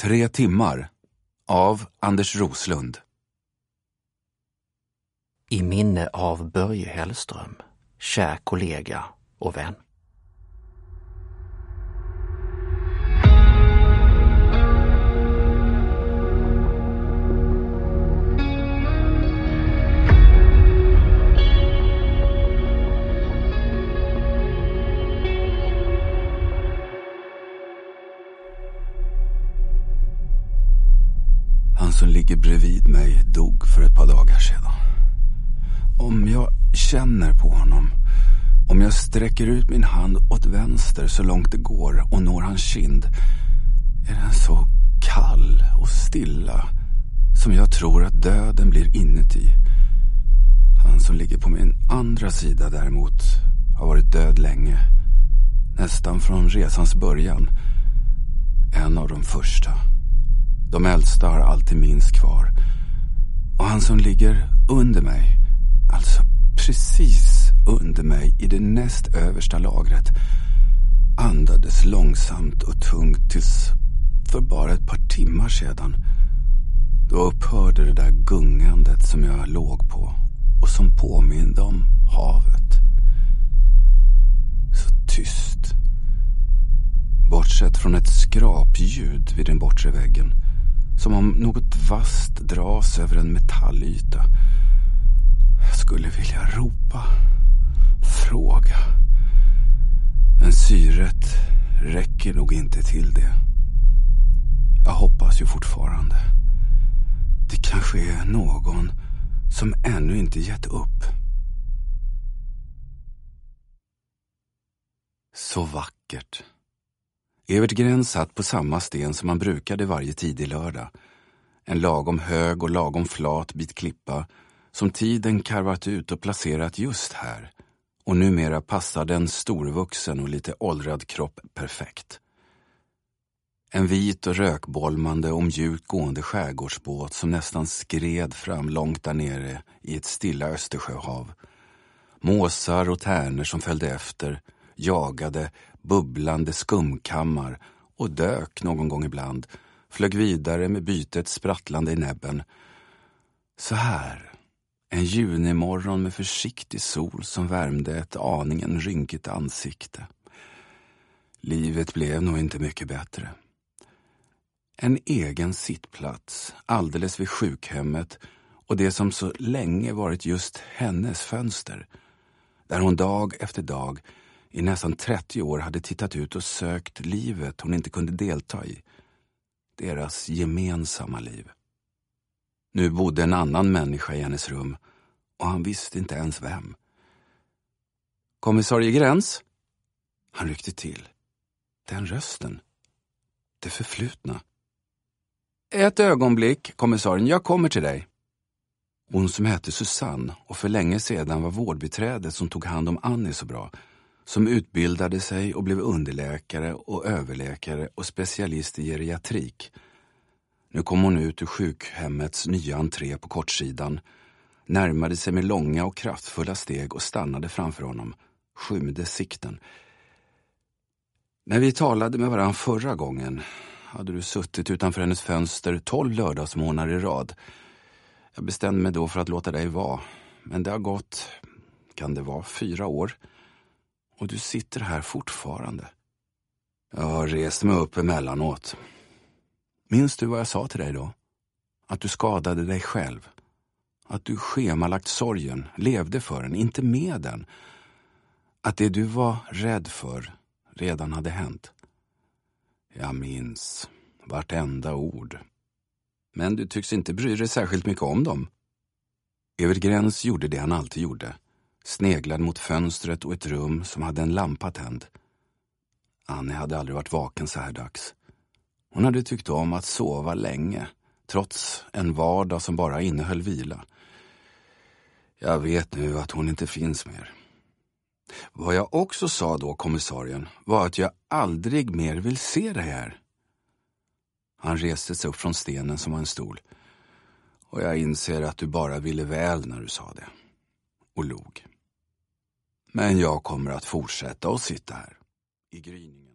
3 timmar av Anders Roslund. I minne av Börje Hellström, kär kollega och vän. Han som ligger bredvid mig dog för ett par dagar sedan. Om jag känner på honom, om jag sträcker ut min hand åt vänster så långt det går och når hans kind, är den så kall och stilla som jag tror att döden blir inuti. Han som ligger på min andra sida däremot har varit död länge, nästan från resans början. En av de första. De äldsta har alltid minst kvar. Och han som ligger under mig, alltså precis under mig i det näst översta lagret, andades långsamt och tungt tills för bara ett par timmar sedan. Då upphörde det där gungandet som jag låg på och som påminde om havet. Så tyst. Bortsett från ett skrapljud vid den bortre väggen. Som om något vasst dras över en metallyta. Jag skulle vilja ropa, fråga. Men syret räcker nog inte till det. Jag hoppas ju fortfarande. Det kanske är någon som ännu inte gett upp. Så vackert. Evert Gren satt på samma sten som han brukade varje tidig lördag. En lagom hög och lagom flat bit klippa som tiden karvat ut och placerat just här. Och numera passade en storvuxen och lite åldrad kropp perfekt. En vit och rökbolmande och mjukt gående skärgårdsbåt som nästan skred fram långt där nere i ett stilla Östersjöhav. Måsar och tärnor som följde efter, jagade, bubblande skumkammar och dök någon gång ibland, flög vidare med bytet sprattlande i näbben. Så här, en junimorgon med försiktig sol som värmde ett aningen rynkigt ansikte. Livet blev nog inte mycket bättre. En egen sittplats, alldeles vid sjukhemmet och det som så länge varit just hennes fönster, där hon dag efter dag i nästan 30 år hade tittat ut och sökt livet hon inte kunde delta i. Deras gemensamma liv. Nu bodde en annan människa i hennes rum och han visste inte ens vem. Kommissarie Gräns? Han ryckte till. Den rösten. Det förflutna. Ett ögonblick, kommissarien, jag kommer till dig. Hon som hette Susanne och för länge sedan var vårdbiträdet som tog hand om Annie så bra, som utbildade sig och blev underläkare och överläkare och specialist i geriatrik. Nu kom hon ut ur sjukhemmets nya entré på kortsidan, närmade sig med långa och kraftfulla steg och stannade framför honom, skymde sikten. När vi talade med varann förra gången hade du suttit utanför hennes fönster 12 lördagsmånader i rad. Jag bestämde mig då för att låta dig vara, men det har gått, kan det vara 4 år? Och du sitter här fortfarande. Jag har rest mig upp emellanåt. Minns du vad jag sa till dig då? Att du skadade dig själv. Att du schemalagt sorgen, levde för den, inte med den. Att det du var rädd för redan hade hänt. Jag minns vartenda ord. Men du tycks inte bry dig särskilt mycket om dem. Evert Gräns gjorde det han alltid gjorde. Sneglade mot fönstret och ett rum som hade en lampa tänd. Annie hade aldrig varit vaken så här dags. Hon hade tyckt om att sova länge, trots en vardag som bara innehöll vila. Jag vet nu att hon inte finns mer. Vad jag också sa då, kommissarien, var att jag aldrig mer vill se dig här. Han reste sig upp från stenen som var en stol. Och jag inser att du bara ville väl när du sa det. Och log. Men jag kommer att fortsätta att sitta här. I gryningen.